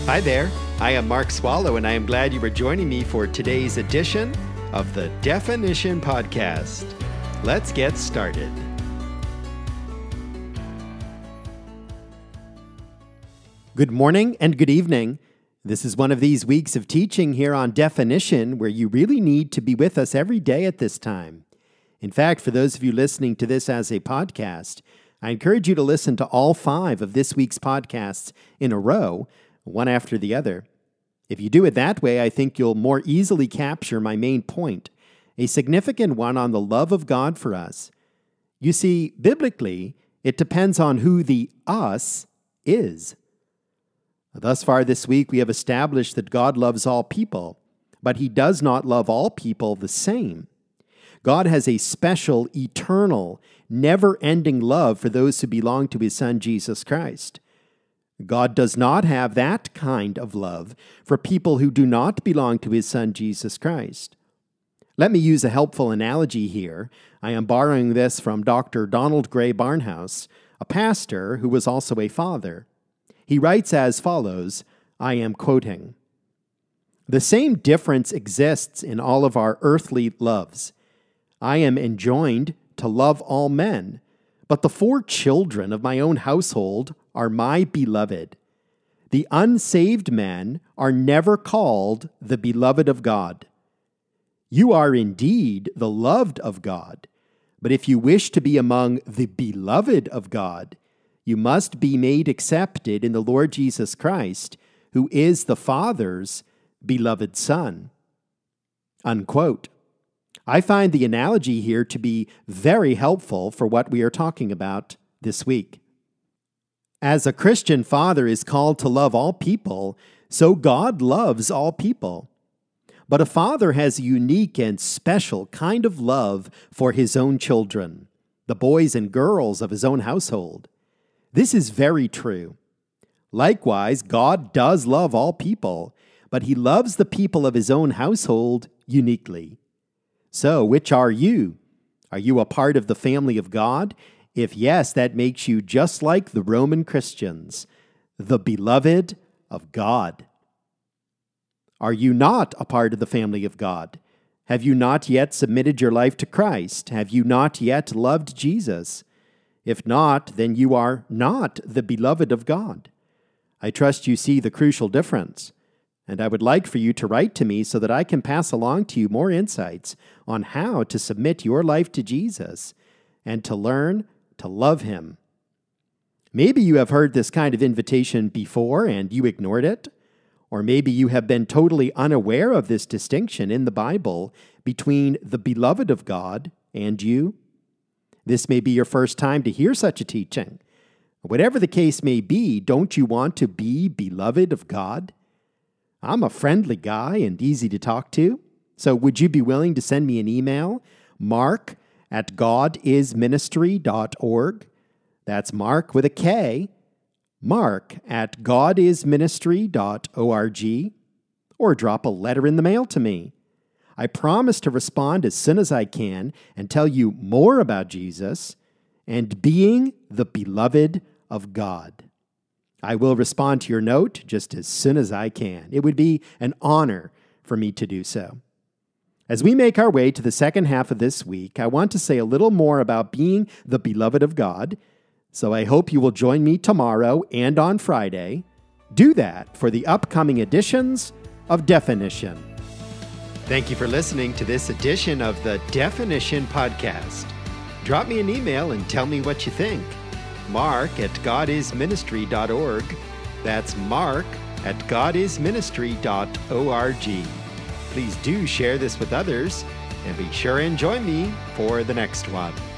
Hi there, I am Mark Swallow, and I am glad you are joining me for today's edition of the Definition Podcast. Let's get started. Good morning and good evening. This is one of these weeks of teaching here on Definition where you really need to be with us every day at this time. In fact, for those of you listening to this as a podcast, I encourage you to listen to all 5 of this week's podcasts in a row, one after the other. If you do it that way, I think you'll more easily capture my main point, a significant one on the love of God for us. You see, biblically, it depends on who the us is. Thus far this week, we have established that God loves all people, but He does not love all people the same. God has a special, eternal, never-ending love for those who belong to His Son, Jesus Christ. God does not have that kind of love for people who do not belong to His Son, Jesus Christ. Let me use a helpful analogy here. I am borrowing this from Dr. Donald Gray Barnhouse, a pastor who was also a father. He writes as follows, I am quoting, "The same difference exists in all of our earthly loves. I am enjoined to love all men, but the 4 children of my own household are my beloved. The unsaved men are never called the beloved of God. You are indeed the loved of God, but if you wish to be among the beloved of God, you must be made accepted in the Lord Jesus Christ, who is the Father's beloved Son." Unquote. I find the analogy here to be very helpful for what we are talking about this week. As a Christian father is called to love all people, so God loves all people. But a father has a unique and special kind of love for his own children, the boys and girls of his own household. This is very true. Likewise, God does love all people, but He loves the people of His own household uniquely. So, which are you? Are you a part of the family of God? If yes, that makes you just like the Roman Christians, the beloved of God. Are you not a part of the family of God? Have you not yet submitted your life to Christ? Have you not yet loved Jesus? If not, then you are not the beloved of God. I trust you see the crucial difference, and I would like for you to write to me so that I can pass along to you more insights on how to submit your life to Jesus and to learn to love Him. Maybe you have heard this kind of invitation before and you ignored it, or maybe you have been totally unaware of this distinction in the Bible between the beloved of God and you. This may be your first time to hear such a teaching. Whatever the case may be, don't you want to be beloved of God? I'm a friendly guy and easy to talk to, so would you be willing to send me an email, mark@godisministry.org. That's Mark with a K, mark@godisministry.org, or drop a letter in the mail to me. I promise to respond as soon as I can and tell you more about Jesus and being the beloved of God. I will respond to your note just as soon as I can. It would be an honor for me to do so. As we make our way to the second half of this week, I want to say a little more about being the beloved of God, so I hope you will join me tomorrow and on Friday. Do that for the upcoming editions of Definition. Thank you for listening to this edition of the Definition Podcast. Drop me an email and tell me what you think. Mark@godisministry.org. That's Mark@godisministry.org. Please do share this with others, and be sure and join me for the next one.